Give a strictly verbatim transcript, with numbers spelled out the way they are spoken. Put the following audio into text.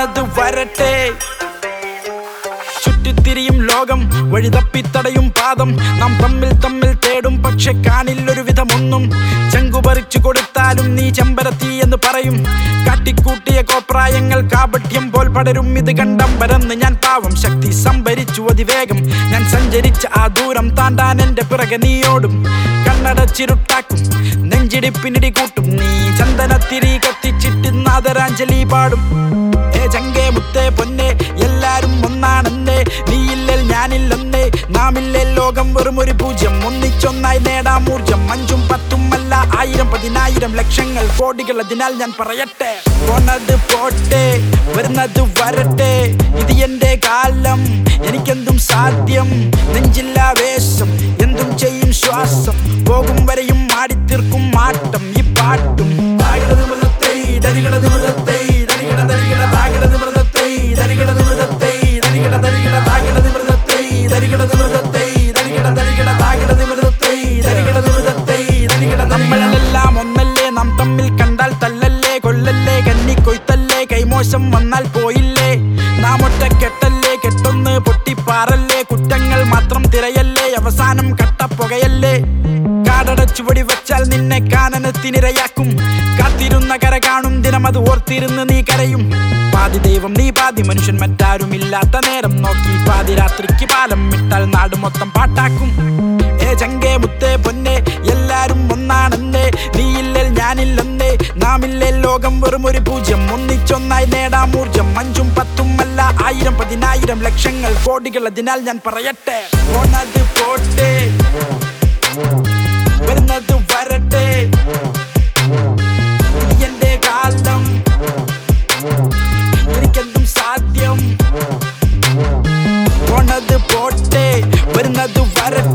വരുന്നത് വരട്ടെ. ചുറ്റിത്തിരിയും ലോകം, വഴിതപ്പിത്തടയും പാദം. നാം തമ്മിൽ തമ്മിൽ തേടും, പക്ഷെ കാണില്ലൊരു വിധമൊന്നും. ചെങ്കുപറിച്ചു കൊടുത്താലും നീ ചെമ്പരത്തി എന്ന് പറയും. കാട്ടിക്കൂട്ടിയ കോപ്രായങ്ങൾ കാപട്യം പോൽ പടരും. ഇത് കണ്ടം പരന്ന് ഞാൻ പാവം, ശക്തി സംഭരിച്ചു അതിവേഗം. ഞാൻ സഞ്ചരിച്ച ആ ദൂരം താണ്ടാൻ എന്റെ പിറകെ നീയോടും. കണ്ണടച്ചിരുട്ടാക്കും, നെഞ്ചിടിപ്പിനിടി കൂട്ടും. നീ ചന്ദനത്തിരി കത്തിച്ചിട്ട് നാദരാഞ്ജലി പാടും. ഏ ചങ്കേ മുത്തേ പൊന്നെ, എല്ലാരും ഒന്നാണെന്നേ. നീയില്ലേൽ ഞാനില്ലെന്നേ, നാമില്ലേ ലോകം വെറും ഒരു പൂജ്യം. ഒന്നിച്ചൊന്നായി നേടാം ഊർജം. അഞ്ചും പത്തും അല്ല, ആയിരം പതിനായിരം ലക്ഷങ്ങൾ കോടികൾ. അതിനാൽ ഞാൻ പറയട്ടെ, പോണത് പോട്ടെ, വരുന്നത് വരട്ടെ. ഇത് എന്റെ കാലം, എനിക്കെന്തും സാധ്യം. നെഞ്ചില്ലാവേശം, എന്തും ചെയ്യും ശ്വാസം. പോകും വരെയും ആടിത്തീർക്കും മാറ്റം ഈ പാട്ടും. നമ്മളെല്ലാം ഒന്നല്ലേ, നാം തമ്മിൽ കണ്ടാൽ തല്ലല്ലേ കൊല്ലല്ലേ. കന്നി കൊയ്ത്തല്ലേ, കൈമോശം വന്നാൽ പോയില്ലേ. നാം ഒറ്റക്കെട്ടല്ലേ, കെട്ടൊന്ന് പൊട്ടിപ്പാറല്ലേ. കുറ്റങ്ങൾ മാത്രം തിരയല്ലേ, അവസാനം കട്ടപ്പുകയല്ലേ. കാടടച്ചു വെടി വെച്ചാൽ നിന്നെ കാനനത്തിനിരയാക്കും. കാത്തിരുന്ന കര കാണും ദിനം, അത് ഓർത്തിരുന്ന് നീ കരയും. പാതി ദൈവം നീ പാതി മനുഷ്യൻ, മറ്റാരുമില്ലാത്ത നേരം നോക്കി പാതിരാത്രിക്ക് പാലം ഇട്ടാൽ നാട് മൊത്തം പാട്ടാക്കും. ഏ ചങ്കേ മുത്തേ പൊന്നെ, എല്ലാരും ഒന്നാണെന്നേ. നീയില്ലേൽ ഞാനില്ലെന്നേ, നാമില്ലേ ലോകം വെറും ഒരു പൂജ്യം. ഒന്നിച്ചൊന്നായി നേടാം ഊർജം. അഞ്ചും പത്തും അല്ല, ആയിരം പതിനായിരം ലക്ഷങ്ങൾ കോടികൾ. അതിനാൽ ഞാൻ പറയട്ടെ, പോണത് പോട്ടെ, വരുന്നത് വരട്ടെ. എന്റെ കാലം, എനിക്കെന്തും സാധ്യം. പോണത് പോട്ടെ, വരുന്നത് വരട്ടെ.